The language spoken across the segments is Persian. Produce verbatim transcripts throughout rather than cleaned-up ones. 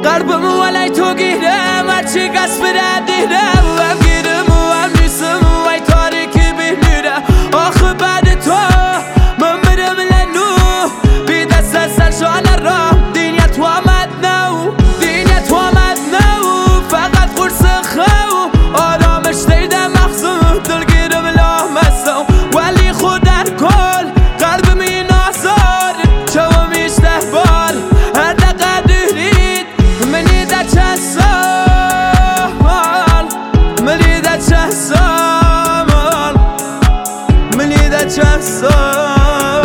قلبم ولی تو گیرم هرچی قصد بردیرم و هم گیرم و هم نیستم و ای تاریکی بمیرم آخه بعد تو من برم لنو بی دست از سرشان رام دینیا تو آمد نو دینیا تو آمد نو فقط قرص خو آرامش دیدم مخزون دلگیرم لامستم ولی خود در کل قلبم این آزار چو میشته بار هر دقیقه دورید منی در چند سال منی در چند سال منی در چند سال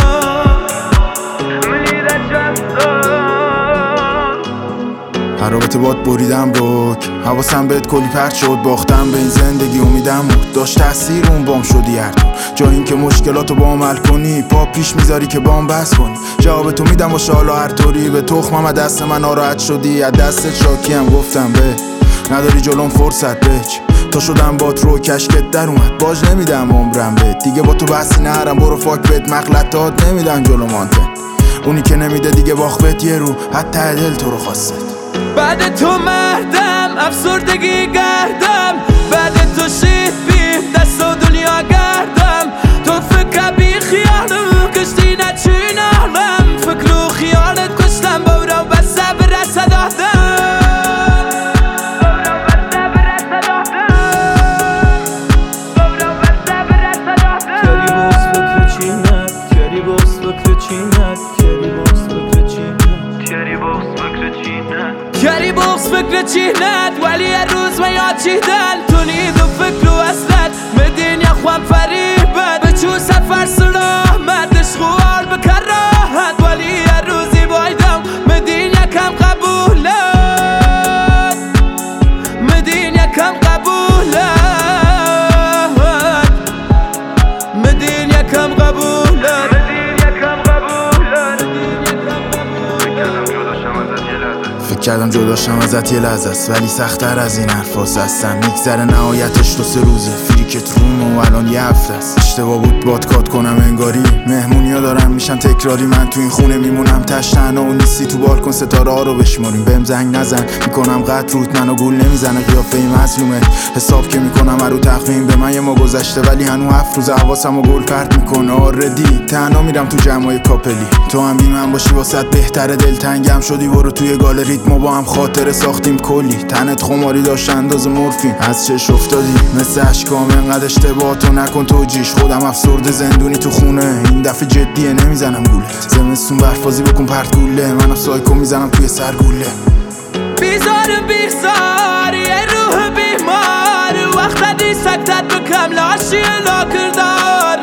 منی در چند سال هر رابطه باد بریدم روک حواسم بهت کلی پرت شد باختم به این زندگی امیدم بود داشت تاثیر اون بام شدی هر تو جا این که مشکلاتو با عمل کنی پا پیش میذاری که بام بس کنی جواب تو میدم باشه حالا هر طوری به تخمم از دست من ناراحت شدی از دستت شاکیم گفتم به نداری جلوم فرصت بچ تا شدم با رو کشکت در اومد باج نمیدم عمرم بهت دیگه با تو بحثی نهرم برو فاک بهت مغلطات نمیدن جلو مانتن اونی که نمیده دیگه باخت بهت یه رو حتی دل تو رو خواست بعد تو مردم افسردگی گردم بعد تو شید بیم دست و دنیا گردم تو فکر بی خیالم کشتی نچین آلم فکر و خیالت کشتم بورا و صبر صدادم کری بغز فکر چینت ولی هر روز ما یاد چیدن تو نید و فکر و اصلت مدین یا خوام فریبت به چون سفر سلامت عشقوار بکر راحت ولی هر روزی بایدم مدین یکم قبولت مدین یکم قبولت مدین یکم قبولت فکر کردم جداشم ازت یه لحظه است ولی سخت‌تر از این حرفاس هستم میگذره نهایتش تو سه روزه فریکت روم و الان یه هفته است اشتباه بود باد کات کنم انگاری مهمونیا دارن میشن تکراری من تو این خونه میمونم تش تنها و نیستی تو بالکن ستاره ها رو بشماریم بهم زنگ نزن میکنم قطع روت منو گول نمیزنه قیافه این مظلومه حساب که میکنم هر رو تخمین به من یه ما گذشته ولی هنو هفت روز حواسمو گل پرت میکنه آردی تنها میرم تو جمعای کاپلی تو هم بی من باشی واسط بهتره دلتنگم شدی برو توی گالریت ما با هم خاطره ساختیم کلی تنت خماری داشت انداز مورفین از چش افتادی مثل اشکام انقدر اشتباه تو نکن توجیش خودم افسرده زندونی تو خونه این دفعه جدیه نمیزنم گولت زمستون برفازی بکن پرت گوله منم سایکو میزنم توی سر گوله بیزارم بیزار یه روح بیمار وقت دی سکتت بکم لاشی لا کردار